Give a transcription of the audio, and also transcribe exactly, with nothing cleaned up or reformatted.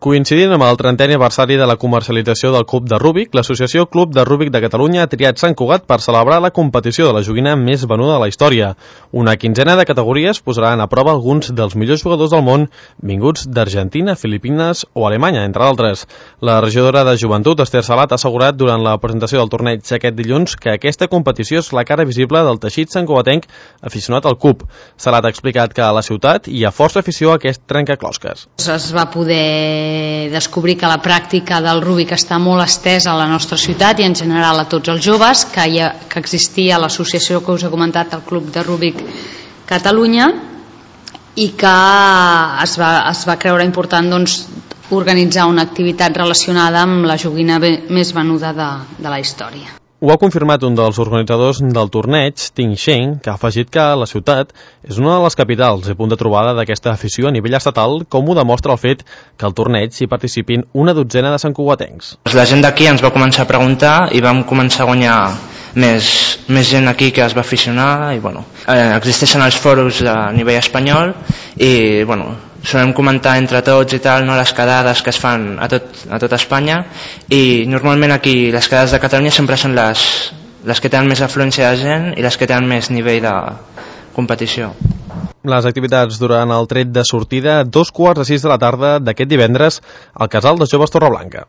Coincidint amb el trentè aniversari de la comercialització del Cub de Rúbic, l'Associació Club de Rúbic de Catalunya ha triat Sant Cugat per celebrar la competició de la joguina més venuda de la història. Una quinzena de categories posaran a prova alguns dels millors jugadors del món vinguts d'Argentina, Filipines o Alemanya, entre altres. La regidora de Joventut, Esther Salat, ha assegurat durant la presentació del torneig aquest dilluns que aquesta competició és la cara visible del teixit santcugatenc aficionat al Cub. Salat ha explicat que a la ciutat hi ha força afició a aquest trencaclosques. Es va poder descobrir que la pràctica del Rúbic està molt estesa a la nostra ciutat i en general a tots els joves, que, hi ha, que existia l'associació que us he comentat, el Club de Rúbic Catalunya, i que es va, es va creure important doncs, organitzar una activitat relacionada amb la joguina més venuda de, de la història. Ho ha confirmat un dels organitzadors del torneig, Ting Sheng, que ha afegit que la ciutat és una de les capitals i punt de trobada d'aquesta afició a nivell estatal, com ho demostra el fet que al torneig hi participin una dotzena de santcugatencs. La gent d'aquí ens va començar a preguntar i vam començar a guanyar més, més gent aquí que es va aficionar i bueno, eh, existeixen els fòrums a nivell espanyol i bueno, solem comentar entre tots i tal, no, les quedades que es fan a tot, a tot Espanya i normalment aquí les quedades de Catalunya sempre són les, les que tenen més afluència de gent i les que tenen més nivell de competició. Les activitats durant el tret de sortida a dos quarts de sis de la tarda d'aquest divendres al Casal de Joves Torreblanca.